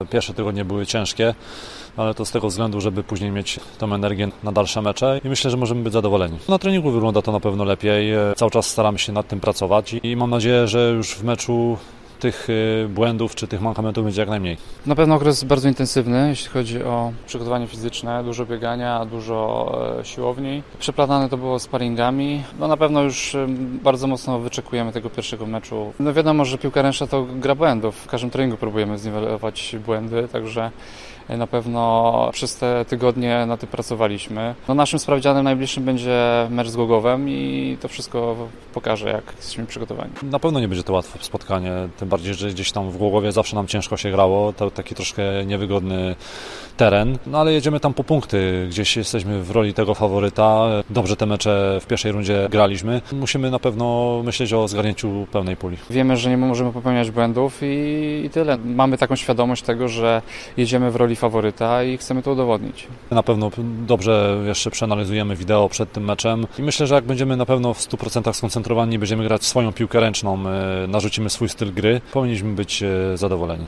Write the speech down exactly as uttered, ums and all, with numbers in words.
Pierwsze tygodnie były ciężkie, ale to z tego względu, żeby później mieć tą energię na dalsze mecze i myślę, że możemy być zadowoleni. Na treningu wygląda to na pewno lepiej, cały czas staramy się nad tym pracować i mam nadzieję, że już w meczu tych błędów czy tych mankamentów będzie jak najmniej. Na pewno okres bardzo intensywny, jeśli chodzi o przygotowanie fizyczne, dużo biegania, dużo siłowni. Przeplatane to było sparingami. No na pewno już bardzo mocno wyczekujemy tego pierwszego meczu. No wiadomo, że piłka ręczna to gra błędów. W każdym treningu próbujemy zniwelować błędy, także na pewno przez te tygodnie na tym pracowaliśmy. No naszym sprawdzianem najbliższym będzie mecz z Głogowem i to wszystko pokaże, jak jesteśmy przygotowani. Na pewno nie będzie to łatwe spotkanie, tym bardziej, że gdzieś tam w Głogowie zawsze nam ciężko się grało, to taki troszkę niewygodny teren, no ale jedziemy tam po punkty, gdzieś jesteśmy w roli tego faworyta, dobrze te mecze w pierwszej rundzie graliśmy, musimy na pewno myśleć o zgarnięciu pełnej puli. Wiemy, że nie możemy popełniać błędów i, i tyle. Mamy taką świadomość tego, że jedziemy w roli faworyta i chcemy to udowodnić. Na pewno dobrze jeszcze przeanalizujemy wideo przed tym meczem i myślę, że jak będziemy na pewno w stu procentach skoncentrowani, będziemy grać swoją piłkę ręczną, narzucimy swój styl gry, powinniśmy być zadowoleni.